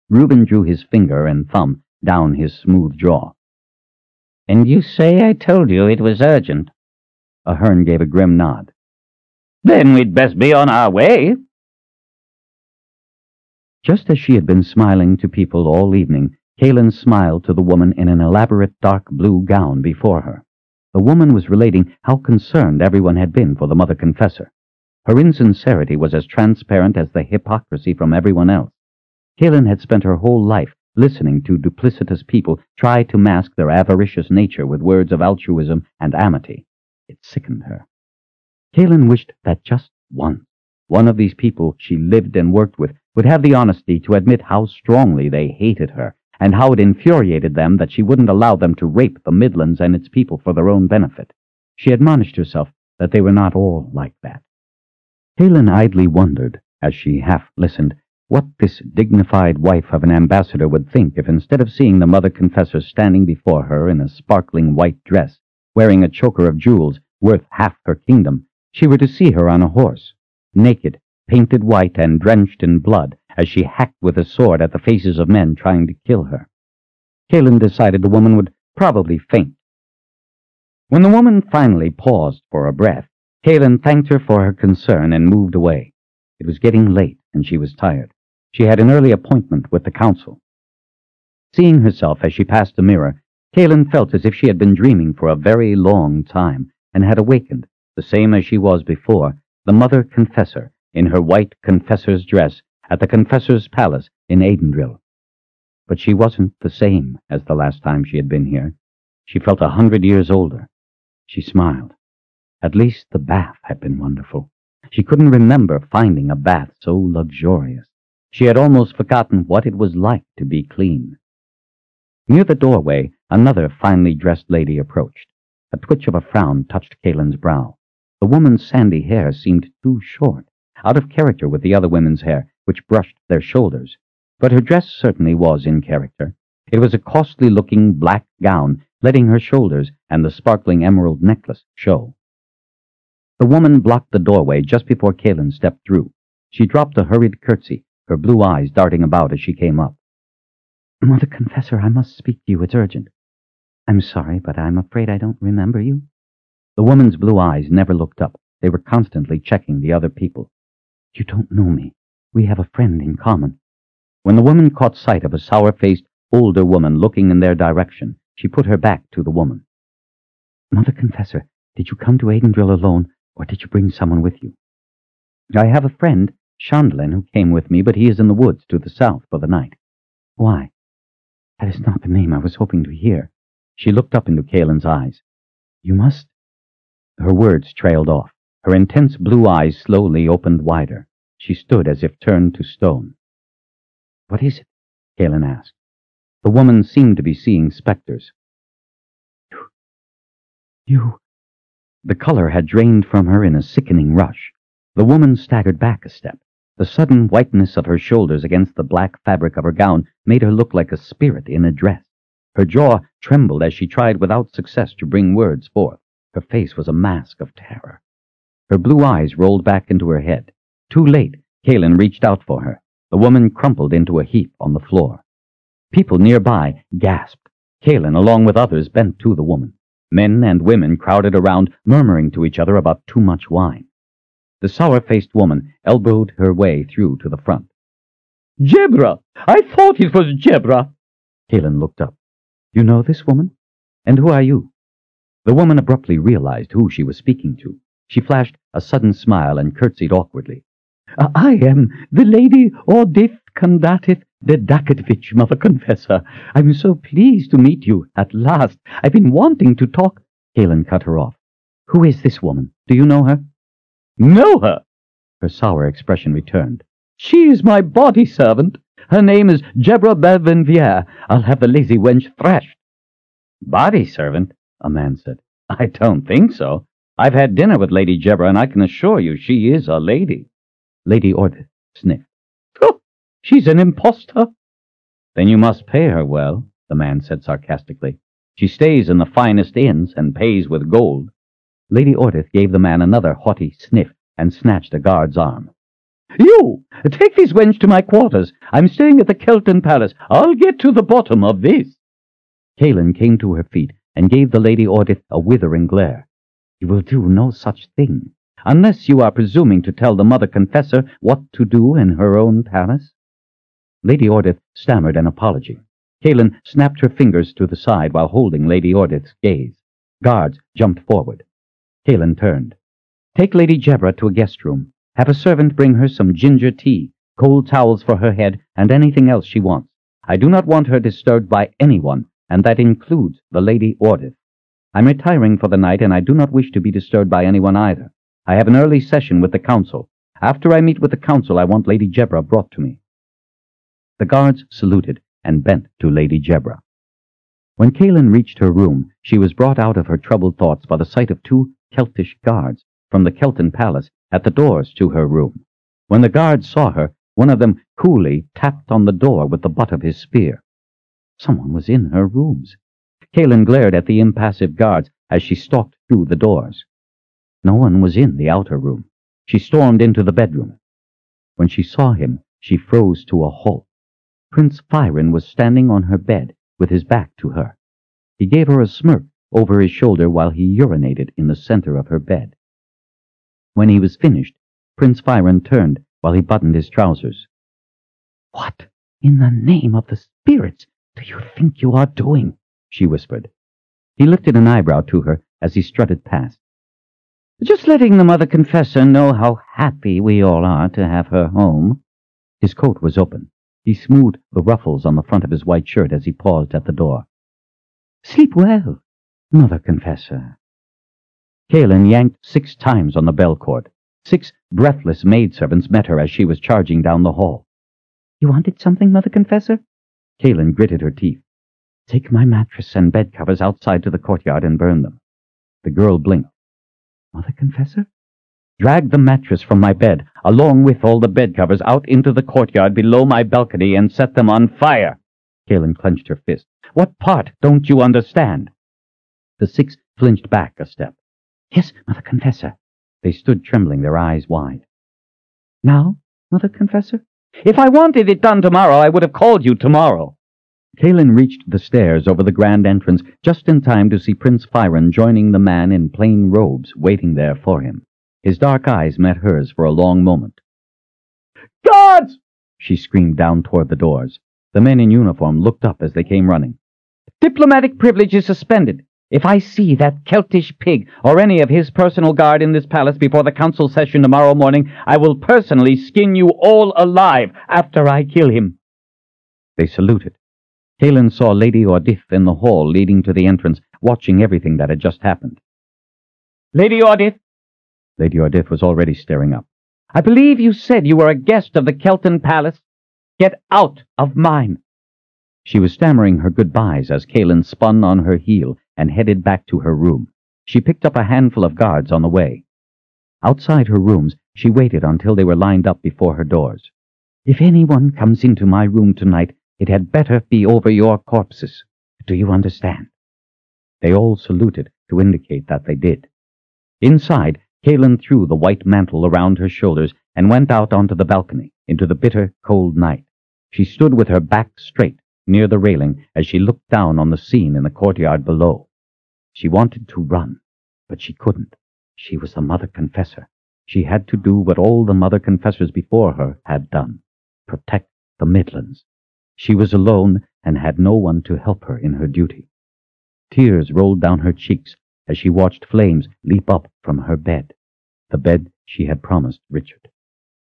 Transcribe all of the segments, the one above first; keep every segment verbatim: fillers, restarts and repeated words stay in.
Reuben drew his finger and thumb down his smooth jaw. "And you say I told you it was urgent?" Ahern gave a grim nod. "Then we'd best be on our way." Just as she had been smiling to people all evening, Kaelin smiled to the woman in an elaborate dark blue gown before her. The woman was relating how concerned everyone had been for the Mother Confessor. Her insincerity was as transparent as the hypocrisy from everyone else. Kaelin had spent her whole life listening to duplicitous people try to mask their avaricious nature with words of altruism and amity. It sickened her. Kaelin wished that just once, one of these people she lived and worked with would have the honesty to admit how strongly they hated her, and how it infuriated them that she wouldn't allow them to rape the Midlands and its people for their own benefit. She admonished herself that they were not all like that. Kaelin idly wondered, as she half listened, what this dignified wife of an ambassador would think if instead of seeing the Mother Confessor standing before her in a sparkling white dress, wearing a choker of jewels worth half her kingdom, she were to see her on a horse, naked, painted white and drenched in blood, as she hacked with a sword at the faces of men trying to kill her. Kaelin decided the woman would probably faint. When the woman finally paused for a breath, Kaelin thanked her for her concern and moved away. It was getting late, and she was tired. She had an early appointment with the council. Seeing herself as she passed the mirror, Kaelin felt as if she had been dreaming for a very long time, and had awakened, the same as she was before, the Mother Confessor, in her white confessor's dress, at the Confessor's Palace in Adendril. But she wasn't the same as the last time she had been here. She felt a hundred years older. She smiled. At least the bath had been wonderful. She couldn't remember finding a bath so luxurious. She had almost forgotten what it was like to be clean. Near the doorway, another finely dressed lady approached. A twitch of a frown touched Kaelin's brow. The woman's sandy hair seemed too short, out of character with the other women's hair, which brushed their shoulders. But her dress certainly was in character. It was a costly-looking black gown, letting her shoulders and the sparkling emerald necklace show. The woman blocked the doorway just before Kaelin stepped through. She dropped a hurried curtsy, her blue eyes darting about as she came up. "Mother Confessor, I must speak to you. It's urgent." "I'm sorry, but I'm afraid I don't remember you." The woman's blue eyes never looked up. They were constantly checking the other people. "You don't know me. We have a friend in common." When the woman caught sight of a sour-faced, older woman looking in their direction, she put her back to the woman. "Mother Confessor, did you come to Adendril alone, or did you bring someone with you?" "I have a friend, Chandlin, who came with me, but he is in the woods to the south for the night." "Why?" "That is not the name I was hoping to hear." She looked up into Kaelin's eyes. "You must—" Her words trailed off. Her intense blue eyes slowly opened wider. She stood as if turned to stone. "What is it?" Kaelin asked. The woman seemed to be seeing specters. You... You... The color had drained from her in a sickening rush. The woman staggered back a step. The sudden whiteness of her shoulders against the black fabric of her gown made her look like a spirit in a dress. Her jaw trembled as she tried without success to bring words forth. Her face was a mask of terror. Her blue eyes rolled back into her head. Too late, Kaelin reached out for her. The woman crumpled into a heap on the floor. People nearby gasped. Kaelin, along with others, bent to the woman. Men and women crowded around, murmuring to each other about too much wine. The sour-faced woman elbowed her way through to the front. "Jebra! I thought it was Jebra!" Kaelin looked up. "You know this woman? And who are you?" The woman abruptly realized who she was speaking to. She flashed a sudden smile and curtsied awkwardly. "I am the Lady Ordith Condatif de Daketvich, Mother Confessor. I'm so pleased to meet you at last. I've been wanting to talk—" Kaelin cut her off. "Who is this woman? Do you know her?" "Know her?" Her sour expression returned. "She is my body servant. Her name is Jebra Belvenvier. I'll have the lazy wench thrashed." "Body servant?" a man said. "I don't think so. I've had dinner with Lady Jebra, and I can assure you she is a lady." Lady Ordith sniffed. "Oh, she's an impostor." "Then you must pay her well," the man said sarcastically. "She stays in the finest inns and pays with gold." Lady Ordith gave the man another haughty sniff and snatched a guard's arm. You! Take this wench to my quarters. I'm staying at the Kelton Palace. I'll get to the bottom of this. Kaelin came to her feet and gave the Lady Ordith a withering glare. You will do no such thing, unless you are presuming to tell the Mother Confessor what to do in her own palace. Lady Ordith stammered an apology. Kaelin snapped her fingers to the side while holding Lady Ordith's gaze. Guards jumped forward. Kaelin turned. Take Lady Jebra to a guest room. Have a servant bring her some ginger tea, cold towels for her head, and anything else she wants. I do not want her disturbed by anyone, and that includes the Lady Ordith. I'm retiring for the night, and I do not wish to be disturbed by anyone either. I have an early session with the council. After I meet with the council, I want Lady Jebra brought to me. The guards saluted and bent to Lady Jebra. When Kaelin reached her room, she was brought out of her troubled thoughts by the sight of two Celtish guards from the Kelton Palace at the doors to her room. When the guards saw her, one of them coolly tapped on the door with the butt of his spear. Someone was in her rooms. Kaelin glared at the impassive guards as she stalked through the doors. No one was in the outer room. She stormed into the bedroom. When she saw him, she froze to a halt. Prince Firen was standing on her bed with his back to her. He gave her a smirk over his shoulder while he urinated in the center of her bed. When he was finished, Prince Firen turned while he buttoned his trousers. "What in the name of the spirits do you think you are doing?" she whispered. He lifted an eyebrow to her as he strutted past. "Just letting the Mother Confessor know how happy we all are to have her home." His coat was open. He smoothed the ruffles on the front of his white shirt as he paused at the door. "Sleep well, Mother Confessor." Kaelin yanked six times on the bell cord. Six breathless maidservants met her as she was charging down the hall. "You wanted something, Mother Confessor?" Kaelin gritted her teeth. "Take my mattress and bed covers outside to the courtyard and burn them." The girl blinked. "Mother Confessor?" "Drag the mattress from my bed, along with all the bed covers, out into the courtyard below my balcony and set them on fire." Kaelin clenched her fist. "What part don't you understand?" The six flinched back a step. "Yes, Mother Confessor." They stood trembling, their eyes wide. "Now, Mother Confessor?" "If I wanted it done tomorrow, I would have called you tomorrow." Kaelin reached the stairs over the grand entrance just in time to see Prince Firen joining the man in plain robes waiting there for him. His dark eyes met hers for a long moment. "Guards!" she screamed down toward the doors. The men in uniform looked up as they came running. "Diplomatic privilege is suspended. If I see that Celtish pig or any of his personal guard in this palace before the council session tomorrow morning, I will personally skin you all alive after I kill him." They saluted. Kaelin saw Lady Ordith in the hall leading to the entrance, watching everything that had just happened. "Lady Ordith!" Lady Ordith was already staring up. "I believe you said you were a guest of the Kelton Palace. Get out of mine." She was stammering her goodbyes as Kaelin spun on her heel and headed back to her room. She picked up a handful of guards on the way. Outside her rooms, she waited until they were lined up before her doors. "If anyone comes into my room tonight, it had better be over your corpses. Do you understand?" They all saluted to indicate that they did. Inside, Kaelin threw the white mantle around her shoulders and went out onto the balcony into the bitter, cold night. She stood with her back straight near the railing as she looked down on the scene in the courtyard below. She wanted to run, but she couldn't. She was the Mother Confessor. She had to do what all the Mother Confessors before her had done: protect the Midlands. She was alone and had no one to help her in her duty. Tears rolled down her cheeks as she watched flames leap up from her bed, the bed she had promised Richard.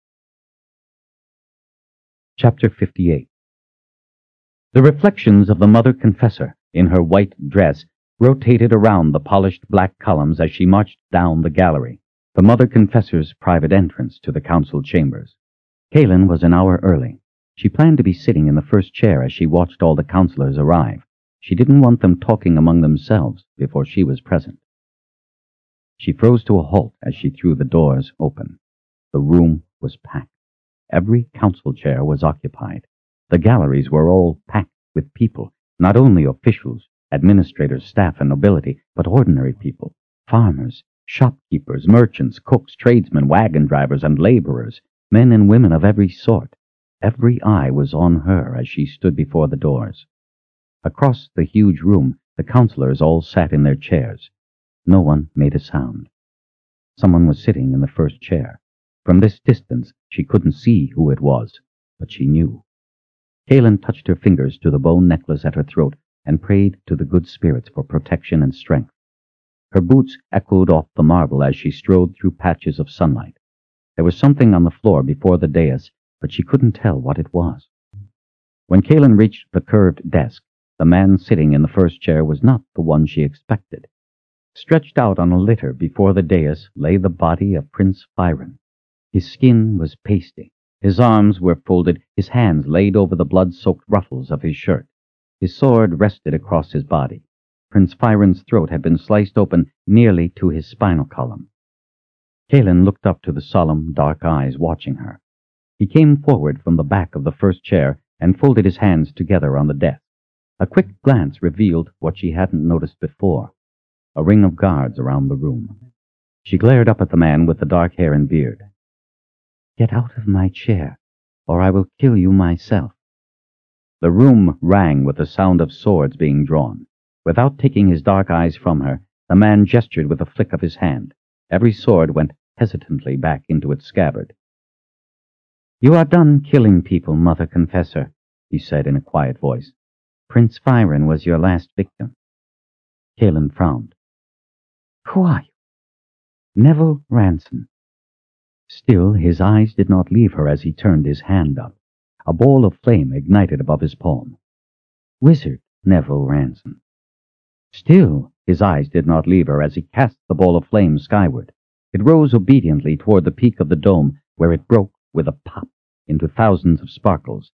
Chapter fifty-eight. The reflections of the Mother Confessor in her white dress rotated around the polished black columns as she marched down the gallery, the Mother Confessor's private entrance to the council chambers. Kaelin was an hour early. She planned to be sitting in the first chair as she watched all the councillors arrive. She didn't want them talking among themselves before she was present. She froze to a halt as she threw the doors open. The room was packed. Every council chair was occupied. The galleries were all packed with people, not only officials, administrators, staff, and nobility, but ordinary people, farmers, shopkeepers, merchants, cooks, tradesmen, wagon drivers, and laborers. Men and women of every sort. Every eye was on her as she stood before the doors. Across the huge room, the counselors all sat in their chairs. No one made a sound. Someone was sitting in the first chair. From this distance, she couldn't see who it was, but she knew. Kaelin touched her fingers to the bone necklace at her throat and prayed to the good spirits for protection and strength. Her boots echoed off the marble as she strode through patches of sunlight. There was something on the floor before the dais, but she couldn't tell what it was. When Kaelin reached the curved desk, the man sitting in the first chair was not the one she expected. Stretched out on a litter before the dais lay the body of Prince Firen. His skin was pasty. His arms were folded, his hands laid over the blood-soaked ruffles of his shirt. His sword rested across his body. Prince Firen's throat had been sliced open nearly to his spinal column. Kaelin looked up to the solemn, dark eyes watching her. He came forward from the back of the first chair and folded his hands together on the desk. A quick glance revealed what she hadn't noticed before, a ring of guards around the room. She glared up at the man with the dark hair and beard. "Get out of my chair, or I will kill you myself." The room rang with the sound of swords being drawn. Without taking his dark eyes from her, the man gestured with a flick of his hand. Every sword went hesitantly back into its scabbard. "You are done killing people, Mother Confessor," he said in a quiet voice. "Prince Firen was your last victim." Kaelin frowned. "Who are you?" "Neville Ranson." Still, his eyes did not leave her as he turned his hand up. A ball of flame ignited above his palm. "Wizard Neville Ranson." Still, his eyes did not leave her as he cast the ball of flame skyward. It rose obediently toward the peak of the dome, where it broke with a pop into thousands of sparkles,